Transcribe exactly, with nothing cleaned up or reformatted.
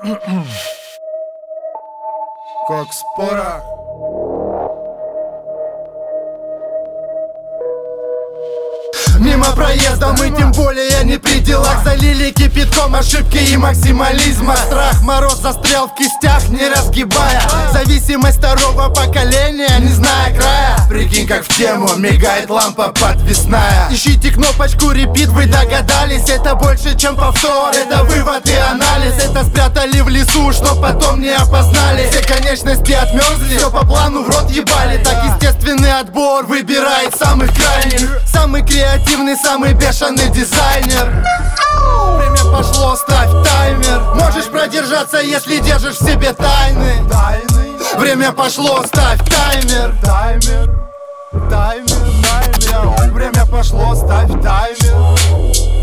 Как спора. Мимо проезда мы тем более не при делах. Залили кипятком ошибки и максимализма. Страх, мороз застрял в кистях, не разгибая. Зависимость второго поколения, не зная края. Прикинь, как в тему мигает лампа подвесная. Ищите кнопочку repeat, вы догадались. Это больше, чем повтор, это вывод и анализ. Это спрятали в лесу, чтоб потом не опознали. Все конечности отмерзли, все по плану в рот ебали. Так естественный отбор выбирает самых крайних. Самый креативный, самый бешеный дизайнер. Время пошло, ставь таймер. Можешь продержаться, если держишь в себе тайны. Время пошло, ставь таймер. Таймер, таймер, таймер. Время пошло, ставь таймер.